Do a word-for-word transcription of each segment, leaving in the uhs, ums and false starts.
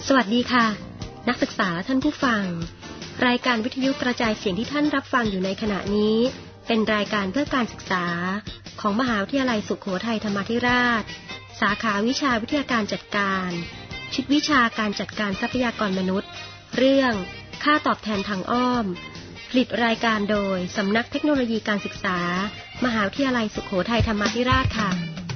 สวัสดีค่ะนักศึกษาท่านผู้ฟังรายการวิทยุกระจายเสียงที่ท่านรับฟังอยู่ในขณะนี้เป็นรายการเพื่อการศึกษาของมหาวิทยาลัยสุโขทัยธรรมาธิราชสาขาวิชาวิทยาการจัดการชุดวิชาการจัดการทรัพยากรมนุษย์เรื่องค่าตอบแทนทางอ้อมผลิตรายการโดยสำนักเทคโนโลยีการศึกษามหาวิทยาลัยสุโขทัยธรรมาธิราชค่ะ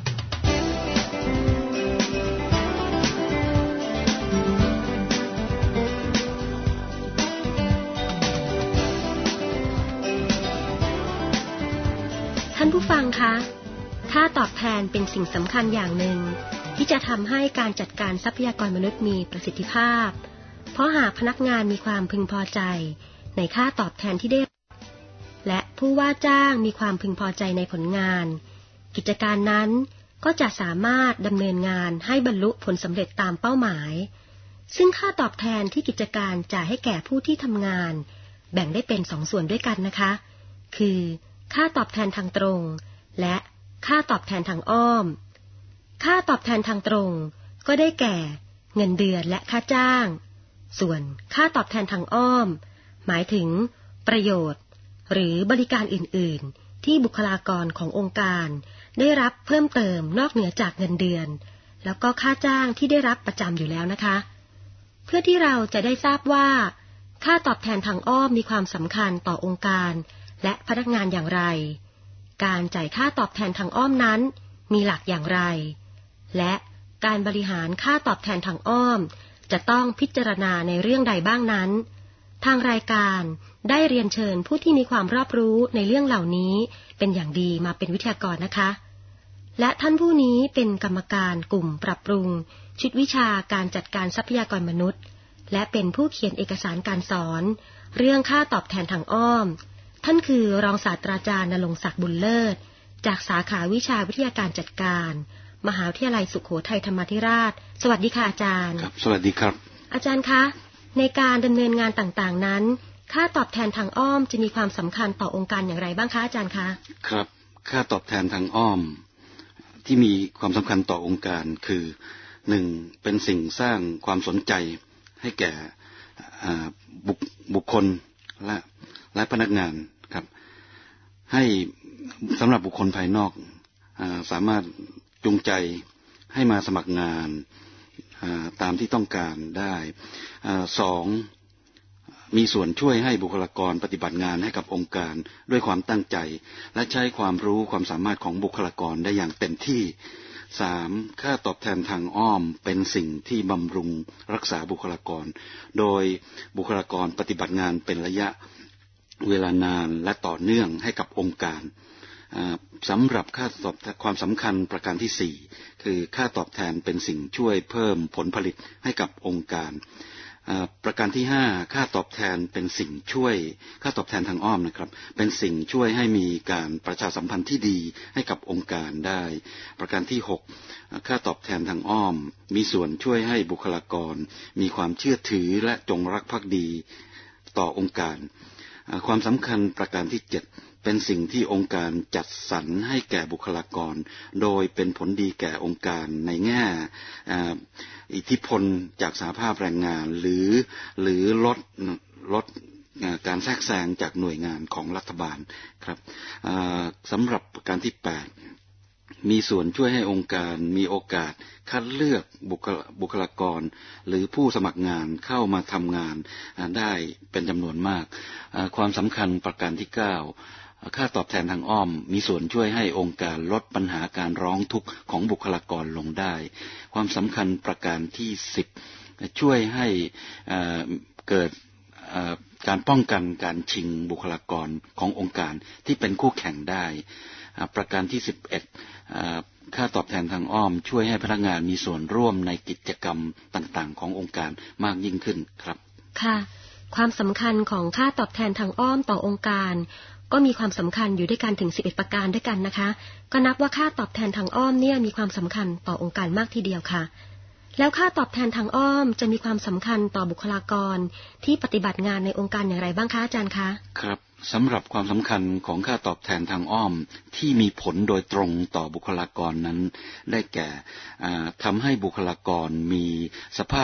ท่านผู้ฟังคะค่าตอบแทนเป็นสิ่งสำคัญอย่างหนึ่งที่จะทำให้การจัดการทรัพยากรมนุษย์มีประสิทธิภาพเพราะหากพนักงานมีความพึงพอใจในค่าตอบแทนที่ได้และผู้ว่าจ้างมีความพึงพอใจในผลงานกิจการนั้นก็จะสามารถดำเนินงานให้บรรลุผลสำเร็จตามเป้าหมายซึ่งค่าตอบแทนที่กิจการจ่ายให้แก่ผู้ที่ทำงานแบ่งได้เป็นสองส่วนด้วยกันนะคะคือค่าตอบแทนทางตรงและค่าตอบแทนทางอ้อมค่าตอบแทนทางตรงก็ได้แก่เงินเดือนและค่าจ้างส่วนค่าตอบแทนทางอ้อมหมายถึงประโยชน์หรือบริการอื่นๆที่บุคลากรขององค์การได้รับเพิ่มเติมนอกเหนือจากเงินเดือนแล้วก็ค่าจ้างที่ได้รับประจำอยู่แล้วนะคะเพื่อที่เราจะได้ทราบว่าค่าตอบแทนทางอ้อมมีความสำคัญต่อองค์การและพนักงานอย่างไรการจ่ายค่าตอบแทนทางอ้อมนั้นมีหลักอย่างไรและการบริหารค่าตอบแทนทางอ้อมจะต้องพิจารณาในเรื่องใดบ้างนั้นทางรายการได้เรียนเชิญผู้ที่มีความรอบรู้ในเรื่องเหล่านี้เป็นอย่างดีมาเป็นวิทยากรนะคะและท่านผู้นี้เป็นกรรมการกลุ่มปรับปรุงชุดวิชาการจัดการทรัพยากรมนุษย์และเป็นผู้เขียนเอกสารการสอนเรื่องค่าตอบแทนทางอ้อมท่านคือรองศาสตราจารย์ณรงค์ศักดิ์บุญเลิศจากสาขาวิชาวิทยาการจัดการมหาวิทยาลัยสุโขทัยธรรมาธิราชสวัสดีค่ะอาจารย์ครับสวัสดีครับอาจารย์คะในการดำเนินงานต่างๆนั้นค่าตอบแทนทางอ้อมจะมีความสำคัญต่อองค์การอย่างไรบ้างคะอาจารย์คะครับค่าตอบแทนทางอ้อมที่มีความสำคัญต่อองค์การคือหนึ่งเป็นสิ่งสร้างความสนใจให้แก่บุคคลและและพนักงานครับให้สำหรับบุคคลภายนอกสามารถจูงใจให้มาสมัครงานตามที่ต้องการได้สองมีส่วนช่วยให้บุคลากรปฏิบัติงานให้กับองค์การด้วยความตั้งใจและใช้ความรู้ความสามารถของบุคลากรได้อย่างเต็มที่สามค่าตอบแทนทางอ้อมเป็นสิ่งที่บำรุงรักษาบุคลากรโดยบุคลากรปฏิบัติงานเป็นระยะเวลานานและต่อเนื่องให้กับองค์การสำหรับค่าตอบแทนความสำคัญประการที่สี่คือค่าตอบแทนเป็นสิ่งช่วยเพิ่มผลผลิตให้กับองค์การประการที่ห้าค่าตอบแทนเป็นสิ่งช่วยค่าตอบแทนทางอ้อมนะครับเป็นสิ่งช่วยให้มีการประชาสัมพันธ์ที่ดีให้กับองค์การได้ประการที่หกค่าตอบแทนทางอ้อมมีส่วนช่วยให้บุคลากรมีความเชื่อถือและจงรักภักดีต่อองค์การความสำคัญประการที่เจ็ดเป็นสิ่งที่องค์การจัดสรรให้แก่บุคลากรโดยเป็นผลดีแก่องค์การในแง่อิทธิพลจากสหภาพแรงงานหรือหรือลดลดการแทรกแซงจากหน่วยงานของรัฐบาลครับสำหรับประการที่แปดมีส่วนช่วยให้องค์การมีโอกาสคัดเลือกบุคลากรหรือผู้สมัครงานเข้ามาทำงานได้เป็นจำนวนมากความสำคัญประการที่เก้าค่าตอบแทนทางอ้อมมีส่วนช่วยให้องค์การลดปัญหาการร้องทุกข์ของบุคลากรลงได้ความสำคัญประการที่สิบช่วยให้เกิดการป้องกันการชิงบุคลากรขององค์การที่เป็นคู่แข่งได้ประการที่สิบเอ็ดค่าตอบแทนทางอ้อมช่วยให้พนักงานมีส่วนร่วมในกิจกรรมต่างๆขององค์การมากยิ่งขึ้นครับค่ะความสำคัญของค่าตอบแทนทางอ้อมต่อองค์การก็มีความสำคัญอยู่ด้วยกันถึงสิบเอ็ดประการด้วยกันนะคะก็นับว่าค่าตอบแทนทางอ้อมเนี่ยมีความสำคัญต่อองค์การมากทีเดียวค่ะแล้วค่าตอบแทนทางอ้อมจะมีความสำคัญต่อบุคลากรที่ปฏิบัติงานในองค์การอย่างไรบ้างคะอาจารย์คะครับสำหรับความสำคัญของค่าตอบแทนทางอ้อมที่มีผลโดยตรงต่อบุคลากรนั้นได้แก่ทำให้บุคลากรมีสภาพ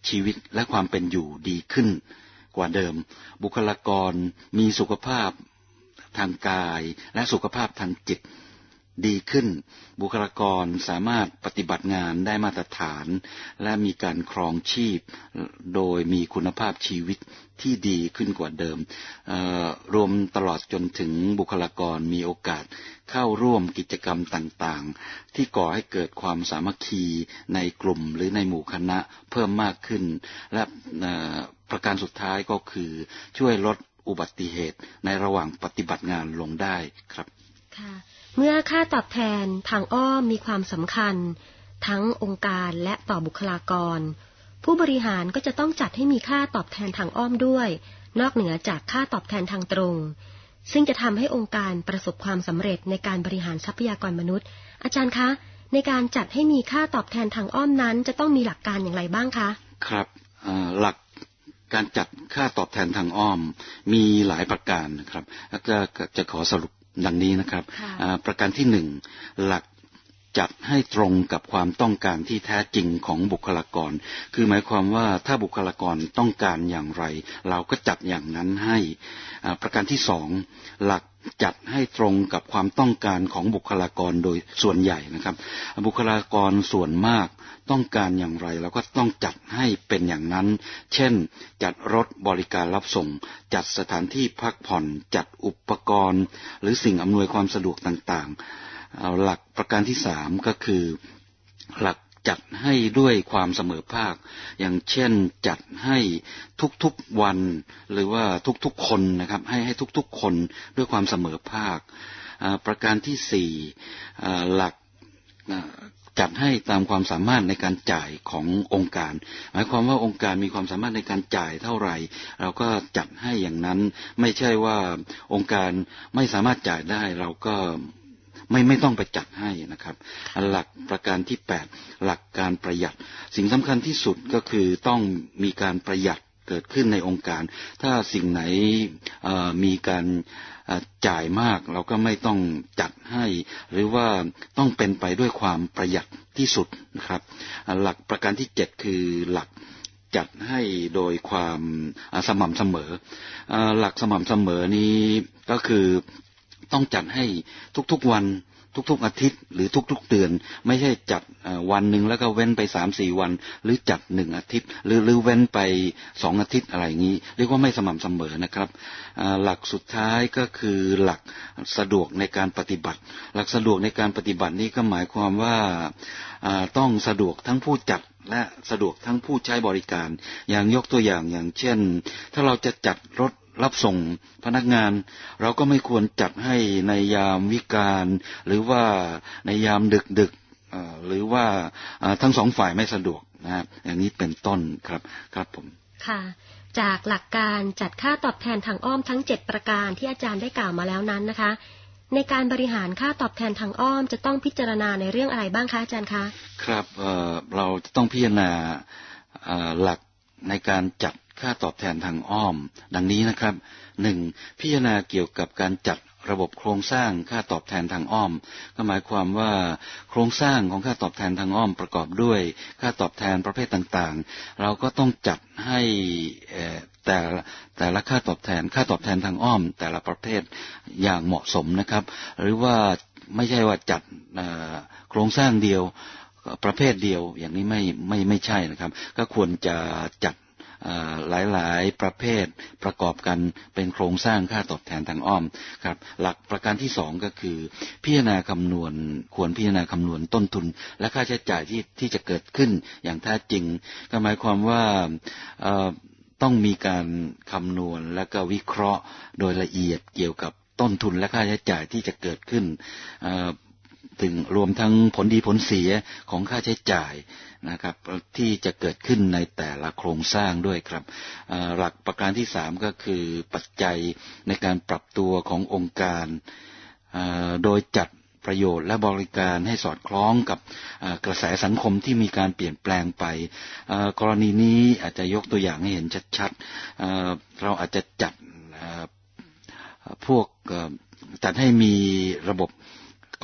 ชีวิตและความเป็นอยู่ดีขึ้นกว่าเดิมบุคลากรมีสุขภาพทางกายและสุขภาพทางจิตดีขึ้นบุคลากรสามารถปฏิบัติงานได้มาตรฐานและมีการครองชีพโดยมีคุณภาพชีวิตที่ดีขึ้นกว่าเดิมรวมตลอดจนถึงบุคลากรมีโอกาสเข้าร่วมกิจกรรมต่างๆที่ก่อให้เกิดความสามัคคีในกลุ่มหรือในหมู่คณะเพิ่มมากขึ้นและประการสุดท้ายก็คือช่วยลดอุบัติเหตุในระหว่างปฏิบัติงานลงได้ครับค่ะเมื่อค่าตอบแทนทางอ้อมมีความสำคัญทั้งองค์การและต่อบุคลากรผู้บริหารก็จะต้องจัดให้มีค่าตอบแทนทางอ้อมด้วยนอกเหนือจากค่าตอบแทนทางตรงซึ่งจะทำให้องค์การประสบความสำเร็จในการบริหารทรัพยากรมนุษย์อาจารย์คะในการจัดให้มีค่าตอบแทนทางอ้อมนั้นจะต้องมีหลักการอย่างไรบ้างคะครับหลักการจัดค่าตอบแทนทางอ้อมมีหลายประการนะครับจะจะขอสรุปดังนี้นะครับประการที่หนึ่งหลักจัดให้ตรงกับความต้องการที่แท้จริงของบุคลากรคือหมายความว่าถ้าบุคลากรต้องการอย่างไรเราก็จัดอย่างนั้นให้ประการที่สองหลักจัดให้ตรงกับความต้องการของบุคลากรโดยส่วนใหญ่นะครับบุคลากรส่วนมากต้องการอย่างไรเราก็ต้องจัดให้เป็นอย่างนั้นเช่นจัดรถบริการรับส่งจัดสถานที่พักผ่อนจัดอุปกรณ์หรือสิ่งอำนวยความสะดวกต่างๆเอาหลักประการที่สามก็คือหลักจัดให้ด้วยความเสมอภาคอย่างเช่นจัดให้ทุกๆวันหรือว่าทุกๆคนนะครับให้ให้ทุกๆคนด้วยความเสมอภาคประการที่สี่หลักจัดให้ตามความสามารถในการจ่ายขององค์การหมายความว่าองค์การมีความสามารถในการจ่ายเท่าไหร่เราก็จัดให้อย่างนั้นไม่ใช่ว่าองค์การไม่สามารถจ่ายได้เราก็ไม่ไม่ต้องไปจัดให้นะครับหลักประการที่แปดหลักการประหยัดสิ่งสำคัญที่สุดก็คือต้องมีการประหยัดเกิดขึ้นในองค์การถ้าสิ่งไหนมีการจ่ายมากเราก็ไม่ต้องจัดให้หรือว่าต้องเป็นไปด้วยความประหยัดที่สุดนะครับหลักประการที่เจ็ดคือหลักจัดให้โดยความสม่ำเสมอหลักสม่ำเสมอนี้ก็คือต้องจัดให้ทุกๆวันทุกๆอาทิตย์หรือทุกๆเดือนไม่ใช่จัดวันหนึ่งแล้วก็เว้นไป สามถึงสี่ วันหรือจัดหนึ่งอาทิตย์หรือหรือเว้นไปสองอาทิตย์อะไรอย่างนี้เรียกว่าไม่สม่ำเสมอนะครับหลักสุดท้ายก็คือหลักสะดวกในการปฏิบัติหลักสะดวกในการปฏิบัตินี้ก็หมายความว่าต้องสะดวกทั้งผู้จัดและสะดวกทั้งผู้ใช้บริการอย่างยกตัวอย่างอย่างเช่นถ้าเราจะจัดรถรับส่งพนักงานเราก็ไม่ควรจัดให้ในยามวิกาลหรือว่าในยามดึกๆหรือว่าทั้งสองฝ่ายไม่สะดวกนะครับอย่างนี้เป็นต้นครับครับผมค่ะจากหลักการจัดค่าตอบแทนทางอ้อมทั้งเจ็ดประการที่อาจารย์ได้กล่าวมาแล้วนั้นนะคะในการบริหารค่าตอบแทนทางอ้อมจะต้องพิจารณาในเรื่องอะไรบ้างคะอาจารย์คะครับเอ่อเราจะต้องพิจารณาหลักในการจัดค่าตอบแทนทางอ้อมดังนี้นะครับหนึ่งพิจารณาเกี่ยวกับการจัดระบบโครงสร้างค่าตอบแทนทางอ้อมก็หมายความว่าโครงสร้างของค่าตอบแทนทางอ้อมประกอบด้วยค่าตอบแทนประเภทต่างๆเราก็ต้องจัดให้แต่แต่ละค่าตอบแทนค่าตอบแทนทางอ้อมแต่ละประเภทอย่างเหมาะสมนะครับหรือว่าไม่ใช่ว่าจัดโครงสร้างเดียวประเภทเดียวอย่างนี้ไม่ไม่ไม่ใช่นะครับก็ควรจะจัดหลายๆประเภทประกอบกันเป็นโครงสร้างค่าตอบแทนทางอ้อมครับหลักประการที่สองก็คือพิจารณาคำนวณควรพิจารณาคำนวณต้นทุนและค่าใช้จ่ายที่ที่จะเกิดขึ้นอย่างแท้จริงก็หมายความว่าต้องมีการคำนวณและก็วิเคราะห์โดยละเอียดเกี่ยวกับต้นทุนและค่าใช้จ่ายที่จะเกิดขึ้นถึงรวมทั้งผลดีผลเสียของค่าใช้จ่ายนะครับที่จะเกิดขึ้นในแต่ละโครงสร้างด้วยครับหลักประการที่สามก็คือปัจจัยในการปรับตัวขององค์การโดยจัดประโยชน์และบริการให้สอดคล้องกับกระแสสังคมที่มีการเปลี่ยนแปลงไปกรณีนี้อาจจะยกตัวอย่างให้เห็นชัดๆเราอาจจะจัดพวกจัดให้มีระบบ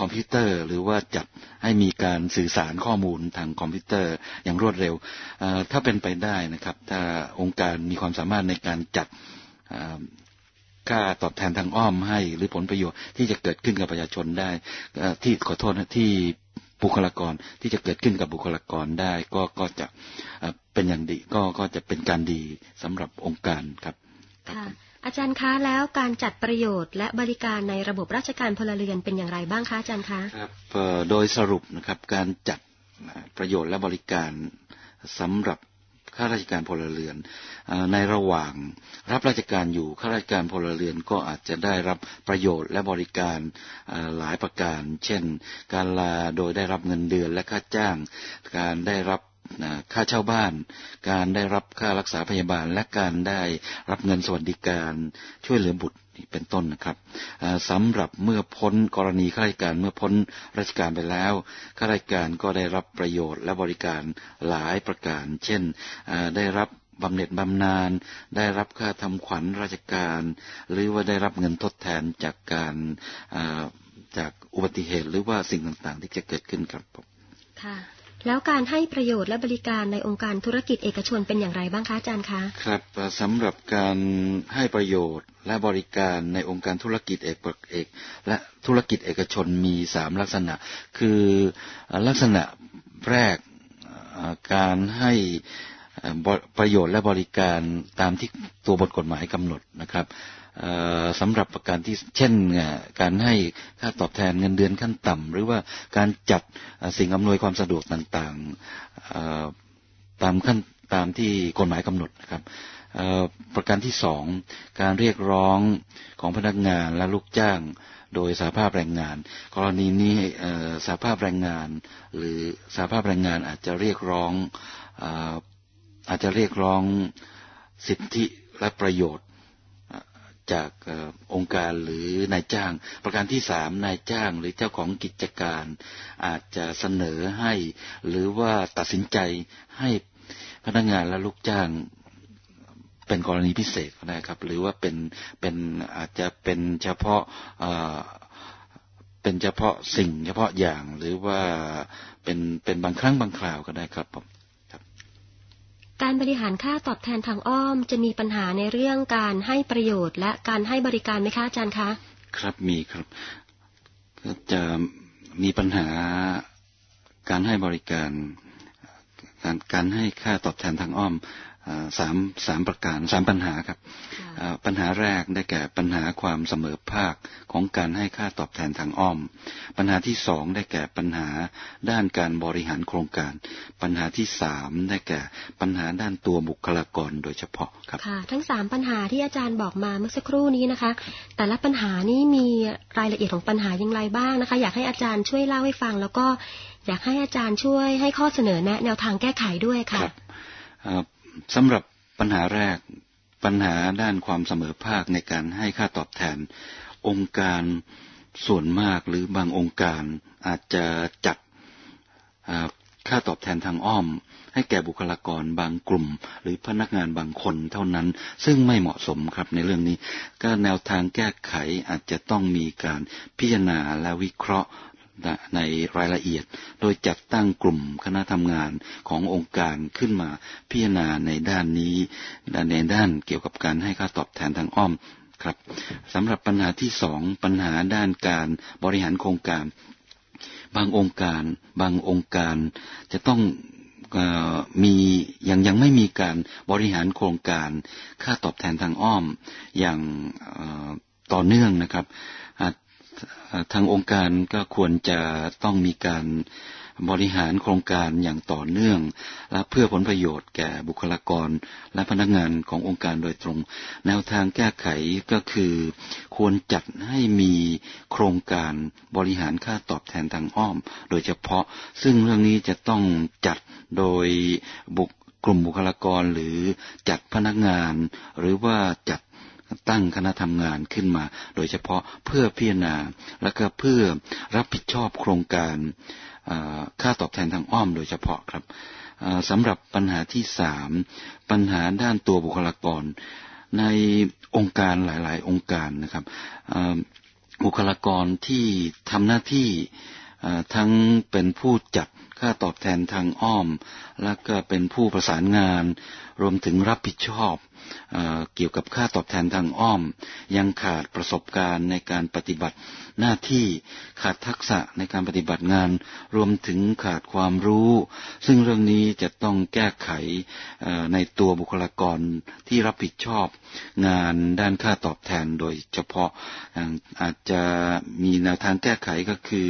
คอมพิวเตอร์หรือว่าจัดให้มีการสื่อสารข้อมูลทางคอมพิวเตอร์อย่างรวดเร็วถ้าเป็นไปได้นะครับถ้าองค์การมีความสามารถในการจัดค่าตอบแทนทางอ้อมให้หรือผลประโยชน์ที่จะเกิดขึ้นกับประชาชนได้ที่ขอโทษนะที่บุคลากรที่จะเกิดขึ้นกับบุคลากรได้ก็ก็จะเป็นอย่างดีก็ก็จะเป็นการดีสำหรับองค์การครับค่ะอาจารย์คะแล้วการจัดประโยชน์และบริการในระบบราชการพลเรือนเป็นอย่างไรบ้างคะอาจารย์คะครับโดยสรุปนะครับการจัดประโยชน์และบริการสำหรับข้าราชการพลเรือนในระหว่างรับราชการอยู่ข้าราชการพลเรือนก็อาจจะได้รับประโยชน์และบริการหลายประการเช่นการลาโดยได้รับเงินเดือนและค่าจ้างการได้รับค่าเช่าบ้านการได้รับค่ารักษาพยาบาลและการได้รับเงินสวัสดิการช่วยเหลือบุตรเป็นต้นนะครับสำหรับเมื่อพ้นกรณีข้าราชการเมื่อพ้นราชการไปแล้วข้าราชการก็ได้รับประโยชน์และบริการหลายประการเช่นได้รับบำเหน็จบำนาญได้รับค่าทำขวัญราชการหรือว่าได้รับเงินทดแทนจากการจากอุบัติเหตุหรือว่าสิ่งต่างๆที่จะเกิดขึ้นครับค่ะแล้วการให้ประโยชน์และบริการในองค์การธุรกิจเอกชนเป็นอย่างไรบ้างคะอาจารย์คะครับสำหรับการให้ประโยชน์และบริการในองค์การธุรกิจเอกเอกและธุรกิจเอกชนมีสามลักษณะคือลักษณะแรกการให้ประโยชน์และบริการตามที่ตัวบทกฎหมายกำหนดนะครับสำหรับประการที่เช่นการให้ค่าตอบแทนเงินเดือนขั้นต่ำหรือว่าการจัดสิ่งอำนวยความสะดวกต่างๆตามขั้นตามที่กฎหมายกำหนดนะครับประการที่สองการเรียกร้องของพนักงานและลูกจ้างโดยสหภาพแรงงานกรณีนี้สหภาพแรงงานหรือสหภาพแรงงานอาจจะเรียกร้องอาจจะเรียกร้องสิทธิและประโยชน์จากองค์การหรือนายจ้างประการที่สามนายจ้างหรือเจ้าของกิจการอาจจะเสนอให้หรือว่าตัดสินใจให้พนักงานและลูกจ้างเป็นกรณีพิเศษนะครับหรือว่าเป็นเป็นอาจจะเป็นเฉพาะเป็นเฉพาะสิ่งเฉพาะอย่างหรือว่าเป็นเป็นบางครั้งบางคราวก็ได้ครับผมการบริหารค่าตอบแทนทางอ้อมจะมีปัญหาในเรื่องการให้ประโยชน์และการให้บริการไหมคะอาจารย์คะครับมีครับก็จะมีปัญหาการให้บริการการการให้ค่าตอบแทนทางอ้อมสามสามประการสามปัญหาครับปัญหาแรกได้แก่ปัญหาความเสมอภาคของการให้ค่าตอบแทนทางอ้อมปัญหาที่สองได้แก่ปัญหาด้านการบริหารโครงการปัญหาที่สามได้แก่ปัญหาด้านตัวบุคลากรโดยเฉพาะครับค่ะทั้งสามปัญหาที่อาจารย์บอกมาเมื่อสักครู่นี้นะคะแต่ละปัญหานี้มีรายละเอียดของปัญหาอย่างไรบ้างนะคะอยากให้อาจารย์ช่วยเล่าให้ฟังแล้วก็อยากให้อาจารย์ช่วยให้ข้อเสนอแนะแนวทางแก้ไขด้วยค่ะสำหรับปัญหาแรกปัญหาด้านความเสมอภาคในการให้ค่าตอบแทนองค์การส่วนมากหรือบางองค์การอาจจะจัดค่าตอบแทนทางอ้อมให้แก่บุคลากรบางกลุ่มหรือพนักงานบางคนเท่านั้นซึ่งไม่เหมาะสมครับในเรื่องนี้ก็แนวทางแก้ไขอาจจะต้องมีการพิจารณาและวิเคราะห์ในรายละเอียดโดยจัดตั้งกลุ่มคณะทำงานขององค์การขึ้นมาพิจารณาในด้านนี้ในด้านเกี่ยวกับการให้ค่าตอบแทนทางอ้อมครับสำหรับปัญหาที่สองปัญหาด้านการบริหารโครงการบางองค์การบางองค์การจะต้องมียังยังไม่มีการบริหารโครงการค่าตอบแทนทางอ้อมอย่างต่อเนื่องนะครับทางองค์การก็ควรจะต้องมีการบริหารโครงการอย่างต่อเนื่องและเพื่อผลประโยชน์แก่บุคลากรและพนักงานขององค์การโดยตรงแนวทางแก้ไขก็คือควรจัดให้มีโครงการบริหารค่าตอบแทนทางอ้อมโดยเฉพาะซึ่งเรื่องนี้จะต้องจัดโดยบุคกลุ่มบุคลากรหรือจัดพนักงานหรือว่าจัดตั้งคณะทำงานขึ้นมาโดยเฉพาะเพื่อพิจารณาและก็เพื่อรับผิดชอบโครงการค่าตอบแทนทางอ้อมโดยเฉพาะครับสำหรับปัญหาที่สามปัญหาด้านตัวบุคลากรในองค์การหลายๆองค์การนะครับบุคลากรที่ทำหน้าที่ทั้งเป็นผู้จัดค่าตอบแทนทางอ้อมและก็เป็นผู้ประสานงานรวมถึงรับผิดชอบเอ่อเกี่ยวกับค่าตอบแทนทางอ้อมยังขาดประสบการณ์ในการปฏิบัติหน้าที่ขาดทักษะในการปฏิบัติงานรวมถึงขาดความรู้ซึ่งเรื่องนี้จะต้องแก้ไขในตัวบุคลากรที่รับผิดชอบงานด้านค่าตอบแทนโดยเฉพาะอาจจะมีแนวทางแก้ไขก็คือ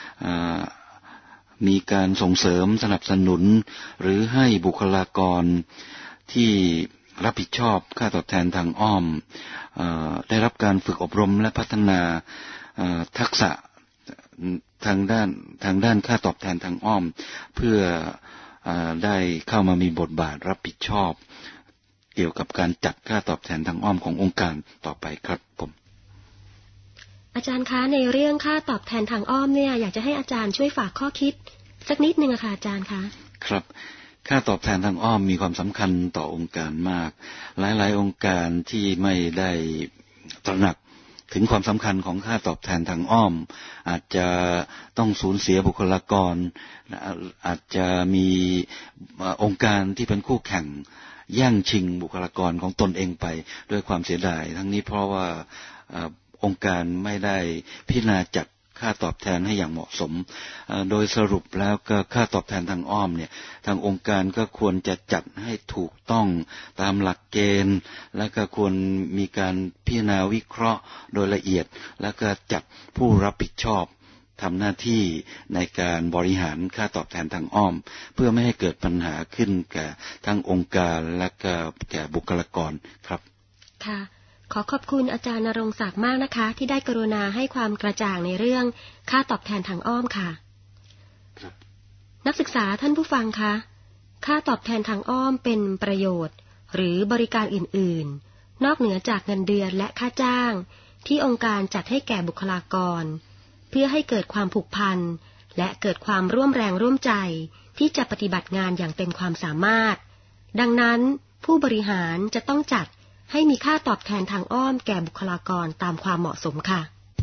มีการส่งเสริมสนับสนุนหรือให้บุคลากรที่รับผิดชอบค่าตอบแทนทางอ้อมเอ่อได้รับการฝึกอบรมและพัฒนาเอ่อทักษะทางด้านทางด้านค่าตอบแทนทางอ้อมเพื่อเอ่อได้เข้ามามีบทบาทรับผิดชอบเกี่ยวกับการจัดค่าตอบแทนทางอ้อมขององค์การต่อไปครับผมอาจารย์คะในเรื่องค่าตอบแทนทางอ้อมเนี่ยอยากจะให้อาจารย์ช่วยฝากข้อคิดสักนิดนึงอะค่ะอาจารย์คะครับค่าตอบแทนทางอ้อมมีความสำคัญต่อองค์การมากหลายๆองค์การที่ไม่ได้ตระหนักถึงความสำคัญของค่าตอบแทนทางอ้อมอาจจะต้องสูญเสียบุคลากรอาจจะมีองค์การที่เป็นคู่แข่งแย่งชิงบุคลากรของตนเองไปด้วยความเสียดายทั้งนี้เพราะว่าองค์การไม่ได้พิจารณาจัดค่าตอบแทนให้อย่างเหมาะสมโดยสรุปแล้วก็ค่าตอบแทนทางอ้อมเนี่ยทางองค์การก็ควรจะจัดให้ถูกต้องตามหลักเกณฑ์และก็ควรมีการพิจารณาวิเคราะห์โดยละเอียดและก็จัดผู้รับผิดชอบทำหน้าที่ในการบริหารค่าตอบแทนทางอ้อมเพื่อไม่ให้เกิดปัญหาขึ้นแก่ทั้งองค์การและก็แก่บุคลากรครับค่ะขอขอบคุณอาจารย์ณรงค์ศักดิ์มากนะคะที่ได้กรุณาให้ความกระจ่างในเรื่องค่าตอบแทนทางอ้อมค่ะนักศึกษาท่านผู้ฟังคะค่าตอบแทนทางอ้อมเป็นประโยชน์หรือบริการอื่นๆนอกเหนือจากเงินเดือนและค่าจ้างที่องค์การจัดให้แก่บุคลากรเพื่อให้เกิดความผูกพันและเกิดความร่วมแรงร่วมใจที่จะปฏิบัติงานอย่างเต็มความสามารถดังนั้นผู้บริหารจะต้องจัดให้มีค่าตอบแทนทางอ้อมแก่บุคลากรตามความเหมาะสมค่ะ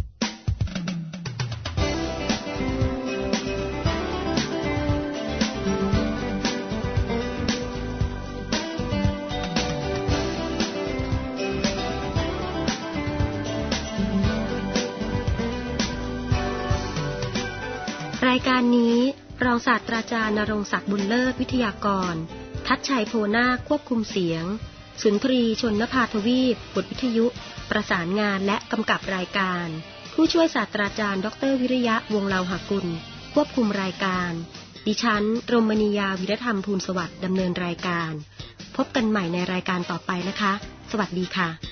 รายการนี้รองศาสตราจารย์ณรงค์ศักดิ์บุญเลิศวิทยากรทัชชัยโพนาคควบคุมเสียงสุนทรีชนนภาทวีปบทวิทยุประสานงานและกำกับรายการผู้ช่วยศาสตราจารย์ดรวิริยะวงศ์เลาหกุลควบคุมรายการดิฉันรมณียาวิรธรรมภูลสวัสดิ์ดำเนินรายการพบกันใหม่ในรายการต่อไปนะคะสวัสดีค่ะ